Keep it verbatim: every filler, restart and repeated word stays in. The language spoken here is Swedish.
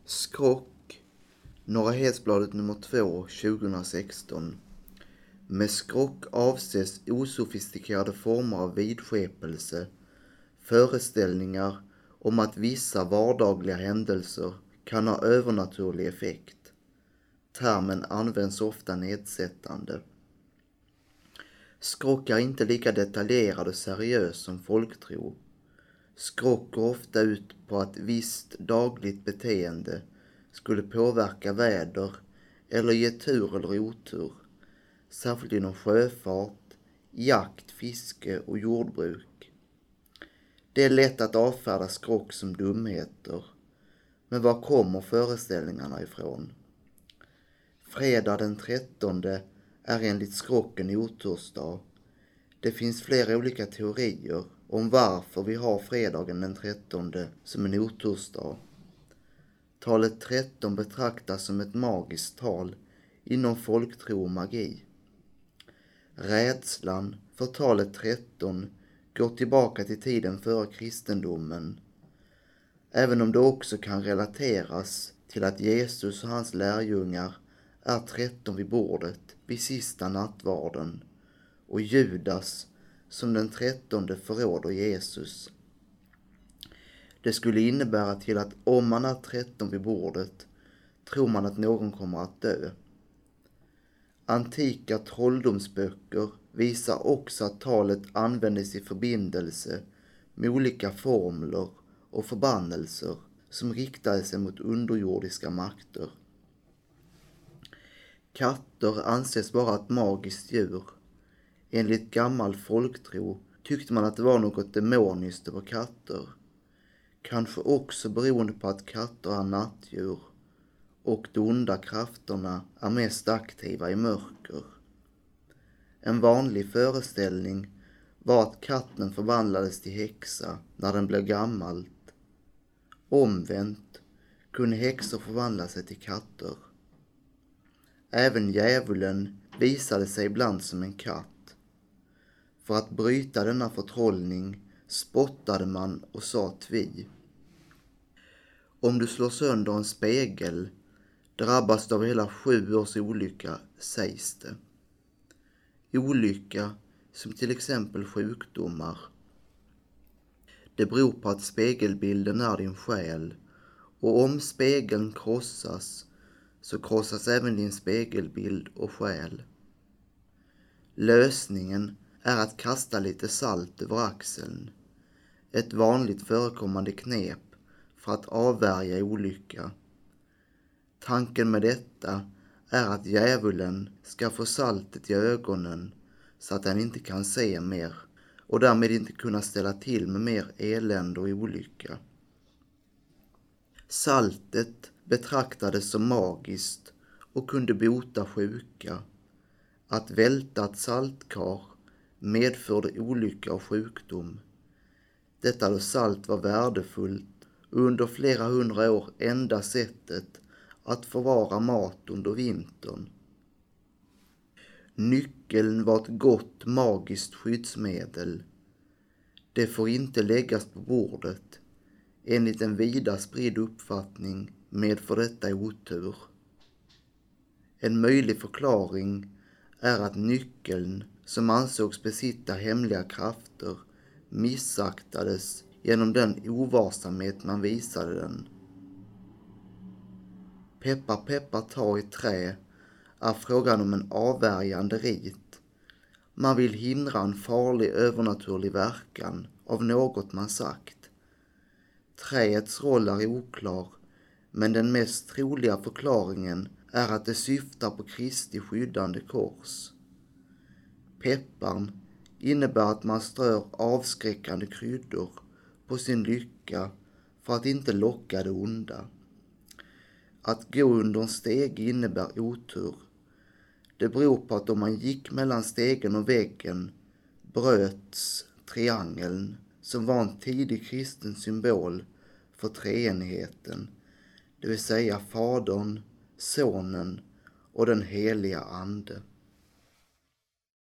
Skrock, Norra Hetsbladet nummer två, tjugohundrasexton. Med skrock avses osofistikerade former av vidskepelse, föreställningar om att vissa vardagliga händelser kan ha övernaturlig effekt. Termen används ofta nedsättande. Skrock är inte lika detaljerad och seriös som folktro. Skrock går ofta ut på att visst dagligt beteende skulle påverka väder eller ge tur eller otur, särskilt inom sjöfart, jakt, fiske och jordbruk. Det är lätt att avfärda skrock som dumheter, men var kommer föreställningarna ifrån? Fredag den trettonde är enligt skrock en otursdag. Det finns flera olika teorier om varför vi har fredagen den trettonde som en otursdag. Talet tretton betraktas som ett magiskt tal inom folktro och magi. Rädslan för talet tretton går tillbaka till tiden före kristendomen, även om det också kan relateras till att Jesus och hans lärjungar är tretton vid bordet vid sista nattvarden och Judas som den trettonde förråder Jesus. Det skulle innebära till att om man är tretton vid bordet tror man att någon kommer att dö. Antika trolldomsböcker visar också att talet användes i förbindelse med olika formler och förbannelser som riktade sig mot underjordiska makter. Katter anses vara ett magiskt djur. Enligt gammal folktro tyckte man att det var något demoniskt över katter. Kanske också beroende på att katter är nattdjur och de onda krafterna är mest aktiva i mörker. En vanlig föreställning var att katten förvandlades till häxa när den blev gammalt. Omvänt kunde häxor förvandla sig till katter. Även djävulen visade sig ibland som en katt. För att bryta denna förtrollning spottade man och sa tvi. Om du slår sönder en spegel drabbas du av hela sju års olycka, sägs det. Olycka som till exempel sjukdomar. Det beror på att spegelbilden är din själ, och om spegeln krossas så krossas även din spegelbild och själ. Lösningen är att kasta lite salt över axeln. Ett vanligt förekommande knep för att avvärja olycka. Tanken med detta är att djävulen ska få saltet i ögonen så att han inte kan se mer och därmed inte kunna ställa till med mer elände och olycka. Saltet betraktades som magiskt och kunde bota sjuka. Att välta ett saltkar medförde olycka och sjukdom. Detta då salt var värdefullt och under flera hundra år enda sättet att förvara mat under vintern. Nyckeln var ett gott magiskt skyddsmedel. Det får inte läggas på bordet. Enligt en vida spridd uppfattning medför detta otur. En möjlig förklaring är att nyckeln, som ansågs besitta hemliga krafter, missaktades genom den ovarsamhet man visade den. Peppa peppa ta i trä är frågan om en avvärjande rit. Man vill hindra en farlig övernaturlig verkan av något man sagt. Träets roll är oklar, men den mest troliga förklaringen är att det syftar på Kristi skyddande kors. Pepparn innebär att man strör avskräckande kryddor på sin lycka för att inte locka det onda. Att gå under en steg innebär otur. Det beror på att om man gick mellan stegen och väggen bröts triangeln, som var en tidig kristen symbol för treenigheten, det vill säga Fadern, Sonen och den heliga Ande.